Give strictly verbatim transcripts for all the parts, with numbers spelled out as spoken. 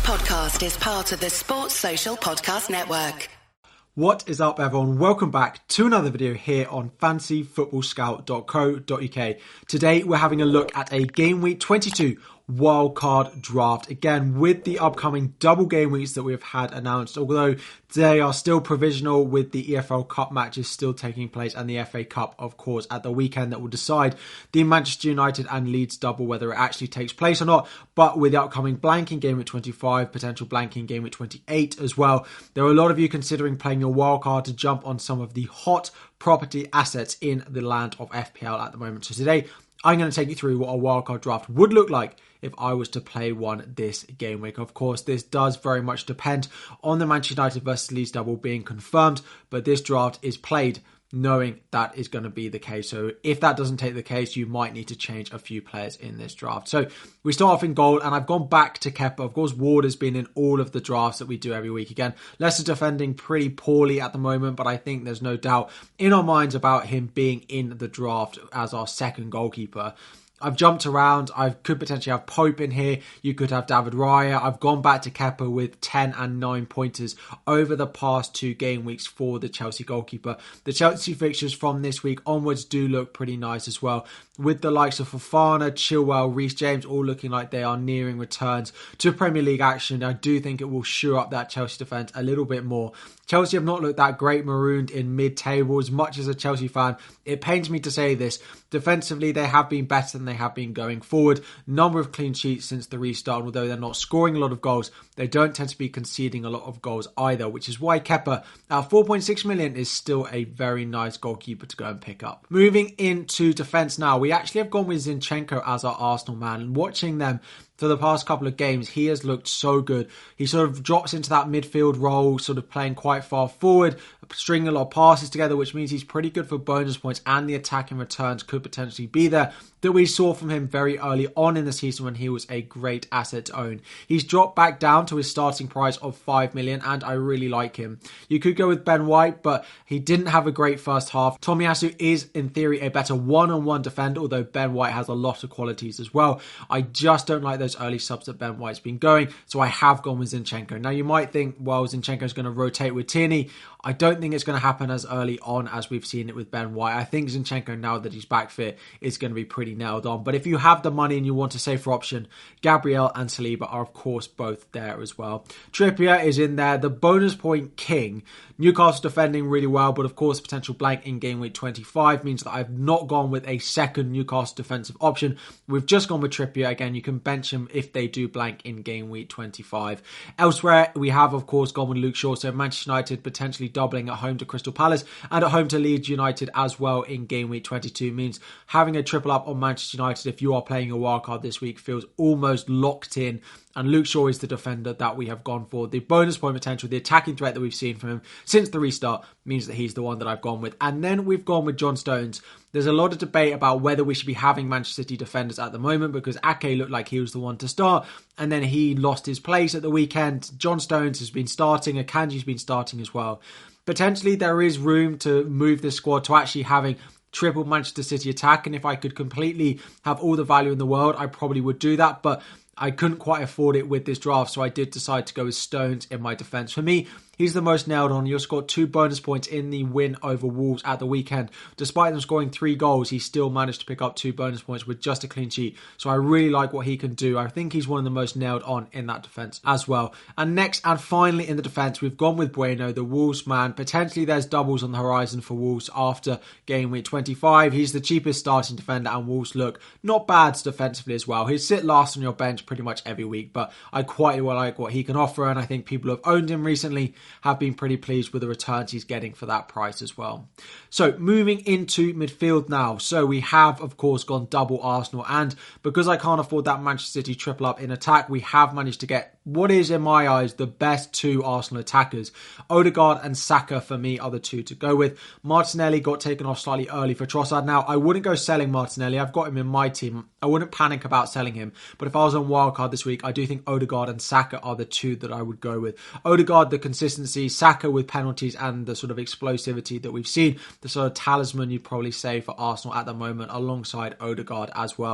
podcast is part of the Sports Social Podcast Network. What is up, everyone? Welcome back to another video here on fantasy football scout dot co dot uk. Today we're having a look at a game week twenty-two wildcard draft. Again, with the upcoming double game weeks that we've had announced, although they are still provisional with the E F L Cup matches still taking place and the F A Cup, of course, at the weekend that will decide the Manchester United and Leeds double, whether it actually takes place or not. But with the upcoming blanking game at twenty-five, potential blanking game at twenty-eight as well, there are a lot of you considering playing your wildcard to jump on some of the hot property assets in the land of F P L at the moment. So today, I'm going to take you through what a wildcard draft would look like if I was to play one this game week. Of course, this does very much depend on the Manchester United versus Leeds double being confirmed, but this draft is played knowing that is going to be the case. So if that doesn't take the case, you might need to change a few players in this draft. So we start off in goal, and I've gone back to Kepa. Of course, Ward has been in all of the drafts that we do every week. Again, Leicester defending pretty poorly at the moment, but I think there's no doubt in our minds about him being in the draft as our second goalkeeper. I've jumped around. I could potentially have Pope in here. You could have David Raya. I've gone back to Kepa with ten and nine pointers over the past two game weeks for the Chelsea goalkeeper. The Chelsea fixtures from this week onwards do look pretty nice as well, with the likes of Fofana, Chilwell, Reece James all looking like they are nearing returns to Premier League action. I do think it will shore up that Chelsea defence a little bit more. Chelsea have not looked that great marooned in mid-table. As much as a Chelsea fan, it pains me to say this. Defensively, they have been better than they have been going forward. Number of clean sheets since the restart. Although they're not scoring a lot of goals, they don't tend to be conceding a lot of goals either, which is why Kepa at four point six million is still a very nice goalkeeper to go and pick up. Moving into defence now, we actually have gone with Zinchenko as our Arsenal man. Watching them for the past couple of games, he has looked so good. He sort of drops into that midfield role, sort of playing quite far forward, stringing a lot of passes together, which means he's pretty good for bonus points, and the attacking returns could potentially be there that we saw from him very early on in the season when he was a great asset to own. He's dropped back down to his starting price of five million, and I really like him. You could go with Ben White, but he didn't have a great first half. Tomiyasu is, in theory, a better one-on-one defender, although Ben White has a lot of qualities as well. I just don't like those early subs that Ben White's been going, so I have gone with Zinchenko. Now, you might think, well, Zinchenko's going to rotate with Tierney. I don't think it's going to happen as early on as we've seen it with Ben White. I think Zinchenko, now that he's back fit, is going to be pretty nailed on. But if you have the money and you want a safer option, Gabriel and Saliba are, of course, both there as well. Trippier is in there, the bonus point king. Newcastle defending really well, but of course, potential blank in game week twenty-five means that I've not gone with a second Newcastle defensive option. We've just gone with Trippier. Again, you can bench him if they do blank in game week twenty-five. Elsewhere, we have, of course, gone with Luke Shaw. So Manchester United potentially doubling at home to Crystal Palace and at home to Leeds United as well in game week twenty-two means having a triple up on Manchester United if you are playing a wildcard this week feels almost locked in. And Luke Shaw is the defender that we have gone for. The bonus point potential, the attacking threat that we've seen from him since the restart means that he's the one that I've gone with. And then we've gone with John Stones. There's a lot of debate about whether we should be having Manchester City defenders at the moment because Ake looked like he was the one to start and then he lost his place at the weekend. John Stones has been starting, Akanji's been starting as well. Potentially there is room to move the squad to actually having triple Manchester City attack, and if I could completely have all the value in the world, I probably would do that, but I couldn't quite afford it with this draft, so I did decide to go with Stones in my defence. For me, he's the most nailed on. He'll score two bonus points in the win over Wolves at the weekend. Despite them scoring three goals, he still managed to pick up two bonus points with just a clean sheet. So I really like what he can do. I think he's one of the most nailed on in that defence as well. And next and finally in the defence, we've gone with Bueno, the Wolves man. Potentially there's doubles on the horizon for Wolves after game week twenty-five. He's the cheapest starting defender and Wolves look not bad defensively as well. He'd sit last on your bench pretty much every week, but I quite well like what he can offer, and I think people who have owned him recently have been pretty pleased with the returns he's getting for that price as well. So moving into midfield now. So we have, of course, gone double Arsenal, and because I can't afford that Manchester City triple up in attack, we have managed to get what is, in my eyes, the best two Arsenal attackers. Odegaard and Saka, for me, are the two to go with. Martinelli got taken off slightly early for Trossard. Now, I wouldn't go selling Martinelli. I've got him in my team. I wouldn't panic about selling him. But if I was on wildcard this week, I do think Odegaard and Saka are the two that I would go with. Odegaard, the consistency. Saka with penalties and the sort of explosivity that we've seen. The sort of talisman, you'd probably say, for Arsenal at the moment, alongside Odegaard as well.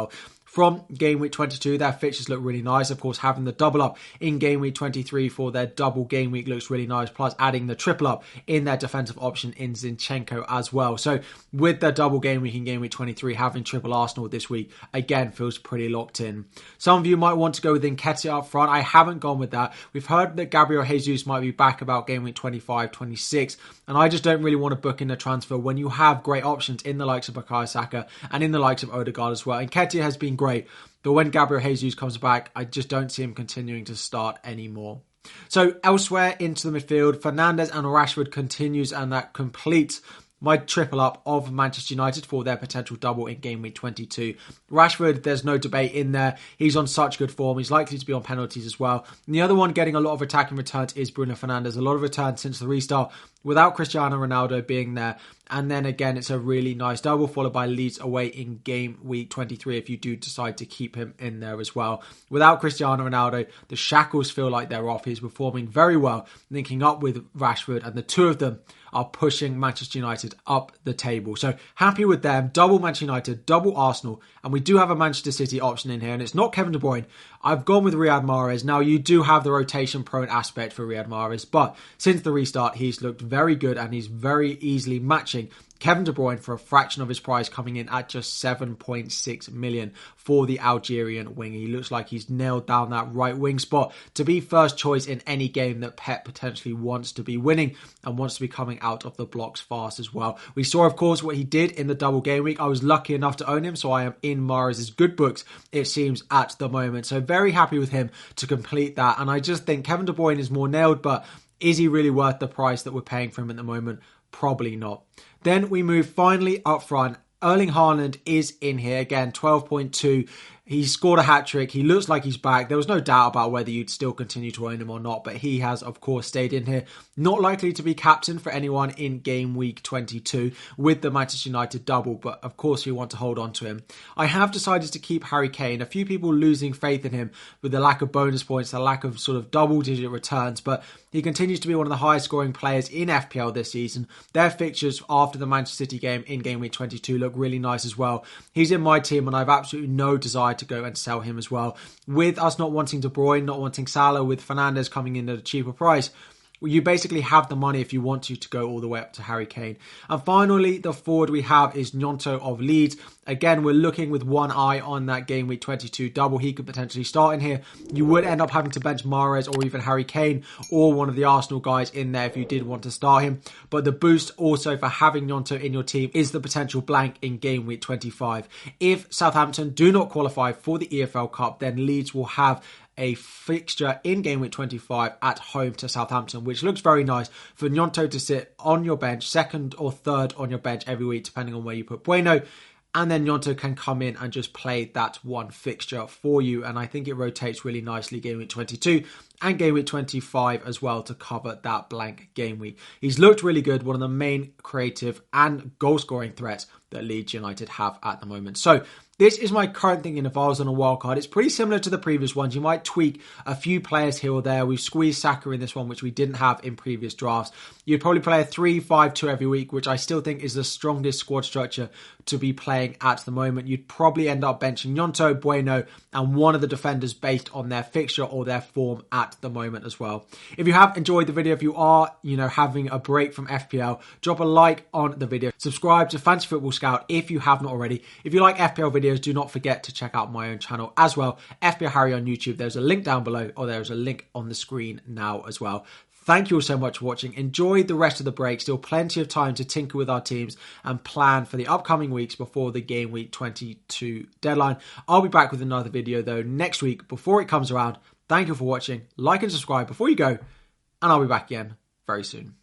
From game week twenty-two, their fixtures look really nice. Of course, having the double up in game week twenty-three for their double game week looks really nice. Plus adding the triple up in their defensive option in Zinchenko as well. So with their double game week in game week twenty-three, having triple Arsenal this week, again, feels pretty locked in. Some of you might want to go with Nketiah up front. I haven't gone with that. We've heard that Gabriel Jesus might be back about game week twenty-five, twenty-six. And I just don't really want to book in a transfer when you have great options in the likes of Bukayo Saka and in the likes of Odegaard as well. Nketiah has been great, but when Gabriel Jesus comes back, I just don't see him continuing to start anymore. So elsewhere into the midfield, Fernandes and Rashford continues, and that completes my triple up of Manchester United for their potential double in game week twenty-two. Rashford, there's no debate in there. He's on such good form. He's likely to be on penalties as well. And the other one getting a lot of attacking returns is Bruno Fernandes. A lot of returns since the restart without Cristiano Ronaldo being there. And then again, it's a really nice double followed by Leeds away in game week twenty-three if you do decide to keep him in there as well. Without Cristiano Ronaldo, the shackles feel like they're off. He's performing very well, linking up with Rashford, and the two of them are pushing Manchester United up the table. So happy with them. Double Manchester United, double Arsenal, and we do have a Manchester City option in here, and it's not Kevin De Bruyne. I've gone with Riyad Mahrez. Now, you do have the rotation-prone aspect for Riyad Mahrez, but since the restart, he's looked very good, and he's very easily matching Kevin De Bruyne for a fraction of his price, coming in at just seven point six million for the Algerian wing. He looks like he's nailed down that right wing spot to be first choice in any game that Pep potentially wants to be winning and wants to be coming out of the blocks fast as well. We saw, of course, what he did in the double game week. I was lucky enough to own him, so I am in Mahrez's good books, it seems, at the moment. So very happy with him to complete that. And I just think Kevin De Bruyne is more nailed, but is he really worth the price that we're paying for him at the moment? Probably not. Then we move finally up front. Erling Haaland is in here again, twelve point two. He scored a hat-trick. He looks like he's back. There was no doubt about whether you'd still continue to own him or not, but he has, of course, stayed in here. Not likely to be captain for anyone in game week twenty-two with the Manchester United double, but of course we want to hold on to him. I have decided to keep Harry Kane. A few people losing faith in him with the lack of bonus points, the lack of sort of double-digit returns, but he continues to be one of the highest scoring players in F P L this season. Their fixtures after the Manchester City game in game week twenty-two look really nice as well. He's in my team and I've absolutely no desire to go and sell him as well. With us not wanting De Bruyne, not wanting Salah, with Fernandes coming in at a cheaper price, you basically have the money if you want to to go all the way up to Harry Kane. And finally, the forward we have is Gnonto of Leeds. Again, we're looking with one eye on that game week twenty-two double. He could potentially start in here. You would end up having to bench Mahrez or even Harry Kane or one of the Arsenal guys in there if you did want to start him. But the boost also for having Gnonto in your team is the potential blank in game week twenty-five. If Southampton do not qualify for the E F L Cup, then Leeds will have a fixture in game week twenty-five at home to Southampton, which looks very nice for Gnonto to sit on your bench, second or third on your bench every week, depending on where you put Bueno. And then Gnonto can come in and just play that one fixture for you. And I think it rotates really nicely game week twenty-two and game week twenty-five as well to cover that blank game week. He's looked really good, one of the main creative and goal scoring threats that Leeds United have at the moment. So this is my current thinking if I was on a wildcard. It's pretty similar to the previous ones. You might tweak a few players here or there. We've squeezed Saka in this one, which we didn't have in previous drafts. You'd probably play a three five two every week, which I still think is the strongest squad structure to be playing at the moment. You'd probably end up benching Gnonto, Bueno, and one of the defenders based on their fixture or their form at the moment as well. If you have enjoyed the video, if you are, you know, having a break from F P L, drop a like on the video. Subscribe to Fantasy Football Scout if you have not already. If you like F P L videos, do not forget to check out my own channel as well, F P L Harry on YouTube. There's a link down below, or there's a link on the screen now as well. Thank you all so much for watching. Enjoy the rest of the break. Still plenty of time to tinker with our teams and plan for the upcoming weeks before the game week twenty-two deadline. I'll be back with another video though next week before it comes around. Thank you for watching. Like and subscribe before you go, and I'll be back again very soon.